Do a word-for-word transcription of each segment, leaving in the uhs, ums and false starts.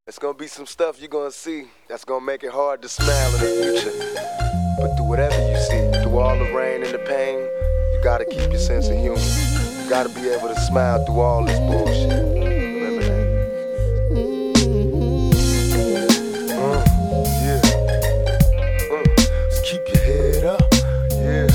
It's gonna be some stuff you're gonna see that's gonna make it hard to smile in the future. But through whatever you see, through all the rain and the pain, you gotta keep your sense of humor. You gotta be able to smile through all this bullshit. Remember that. Uh, yeah. Uh, just keep your head up. Yeah.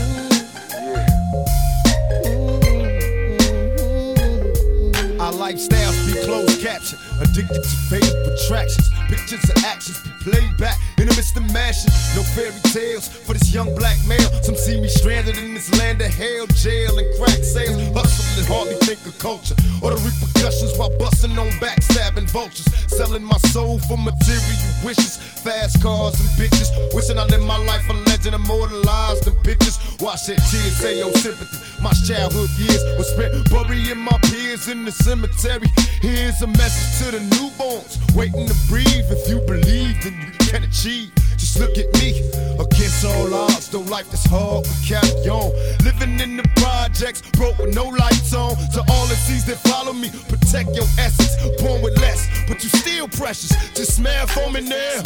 Yeah. Our lifestyles be closed caption, addicted to faded attractions. Pictures and actions be played back in the midst of mashing. No fairy tales for this young black male. Some see me stranded in this land of hell, jail and crack sales. Hustle and hardly think of culture or the repercussions while busting on backstabbing vultures. Selling my soul for material wishes, fast cars and bitches. Wishing I lived my life a legend, immortalized in pictures. Watch that tears say your sympathy. My childhood years were spent burying my peers in the cemetery. Here's a message to the newborns waiting to breathe. If you believe, then you can achieve. Just look at me, against all odds. Though life is hard, we carry on. Living in the projects, broke with no lights on. To all the seas that follow me, protect your essence. Born with less, but you still precious. Just smile for me now.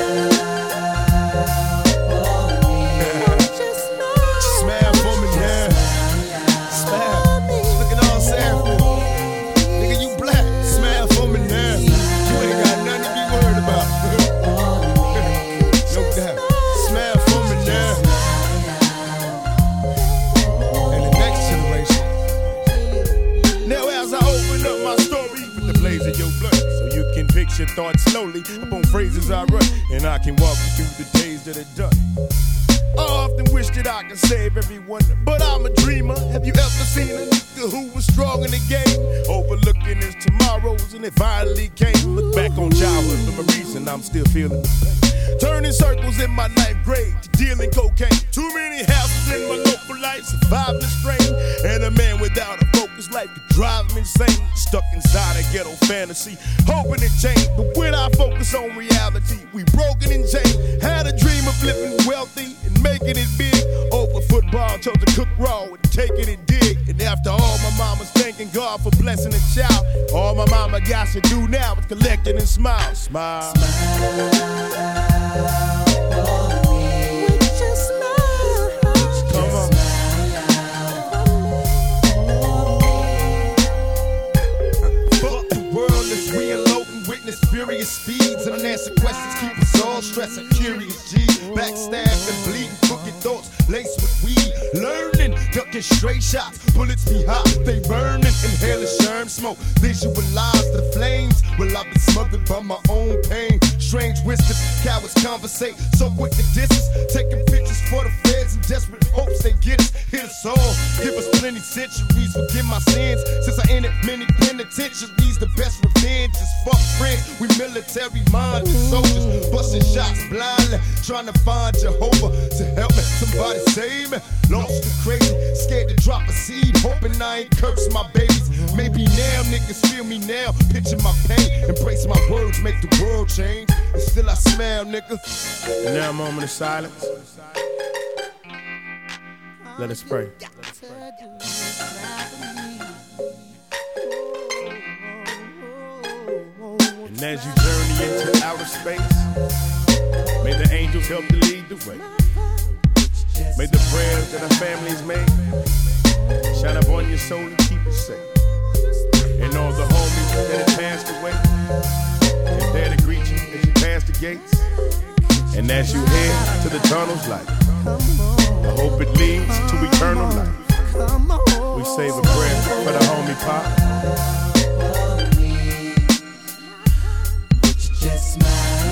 Just smile for me now. Smile. Look at all I'm saying for you. Nigga, you black. Smile for me now. You ain't got nothing to be worried about. No doubt. Smile for me now. And the next generation. Now as I open up my story with the blaze of your blood, so you can picture thoughts slowly upon phrases I write, and I can walk you through the days that are done. I often wish that I could save everyone, but I'm a dreamer. Have you ever seen a nigga who was strong in the game, overlooking his tomorrows, and it finally came? Look back on childhood for a reason I'm still feeling the pain. Turning circles in my ninth grade, dealing cocaine. Too many houses in my local life, surviving the strain. And a man without a focus life could drive me insane. Stuck inside a ghetto fantasy, hoping it changed. But when I focus on reality, we broken and chained. Had a dream of living wealthy and making it big. Over football, chose to cook raw and taking it dig. And after all, my mama's thanking God for blessing a child. All my mama got to do now is collect it and smile. Smile. Smile. Furious speeds and unanswered questions keep us all stressing. Curious G, backstabbed and bleeding, crooked thoughts laced with weed. Learning, ducking straight shots, bullets be hot, they burning. Inhaling sherm smoke, visualize the flames. Well, I've been smothered by my own pain. Strange wisdom, cowards conversate, so quick to distance. Taking pictures for the feds in desperate hopes they get us. Hit us all, give us plenty centuries, forgive my sins. Since I entered many penitentiaries, the best revenge is fuck friends. We military minded soldiers, busting shots blindly, trying to find Jehovah to help me. Somebody save me. Lost and crazy, scared to drop a seed, hoping I ain't curse my babies. Maybe now niggas feel me now, picture my pain, embrace my words, make the world change. And still I smile, nigga. And now a moment of silence. Let us pray. And as you journey into outer space, may the angels help to lead the way. May the prayers that our families made shine upon your soul and keep it safe. And all the homies that have passed away is there to greet you as you pass the gates. And as you head to the tunnel's light, the hope it leads to eternal life. We save a prayer for the homie Pop. Just smile.